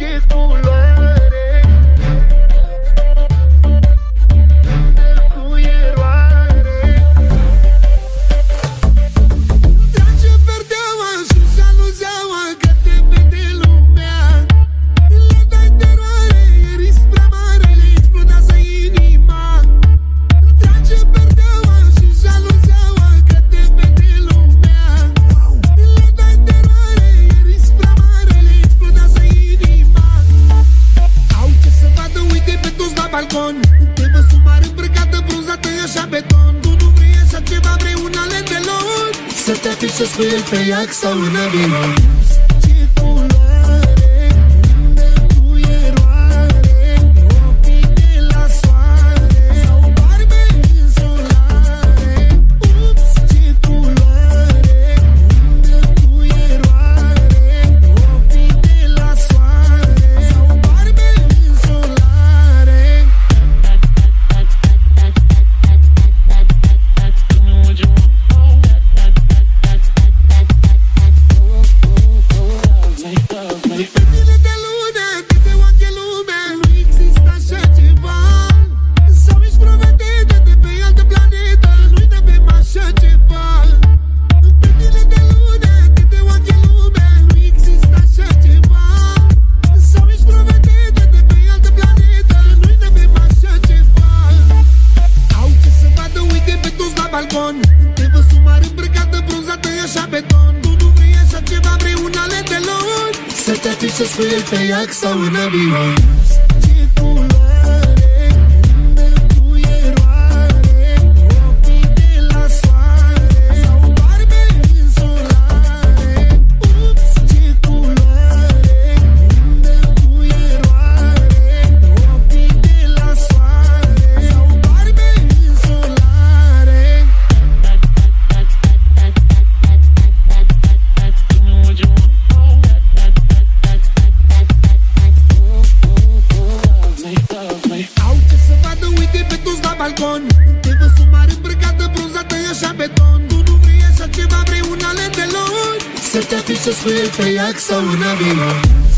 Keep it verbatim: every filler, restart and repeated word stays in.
ce culoare, cu eroare. Trage perdeaua și jaluzeaua că te vede lumea. Le dai teroare, e risc prea mare, le explodează inima. Trage perdeaua și jaluzeaua că te vede lumea. Le dai teroare, e risc prea mare, le explodează inima. Au ce să vadă, uite pe toți la balcon. Te văd sumar îmbrăcată, brunzată, e așa beton. Tu nu vrei așa ceva, vrei un ale de lor. Să te afișezi cu el pe iac sau în avion. Ce culoare, unde cu eroare, ochii de la soare sau barbe în solare. Ups, ce culoare, unde cu eroare, ochii de la soare sau barbe în solare. Fetele de lune, câte ochi e lumea, nu există așa ceva. Sau ești provedete de pe altă planetă, nu-i avem așa ceva. Fetele de lune, câte ochi e lumea, nu există așa ceva. Sau ești provedete de pe altă planetă, nu-i avem așa ceva. Au ce să vadă, uite pe toți la balcon. Te văd sumar îmbrăcată, brunzată, e așa beton. Tu nu vrei așa ceva, vrei un ale de lor. Să te afișezi cu el pe iac sau în avion. Ce culoare, unde cu eroare, ochii de la soare sau barbe în solare. Ups, ce culoare, unde cu eroare, ochii de la soare sau barbe în solare. Au ce să vadă, uite pe toți la balcon. Te văd sumar îmbrăcată, brunzată, e așa beton. Tu nu vrei așa ceva, vrei un ale de lor. Să te afișezi cu el pe iac sau în avion.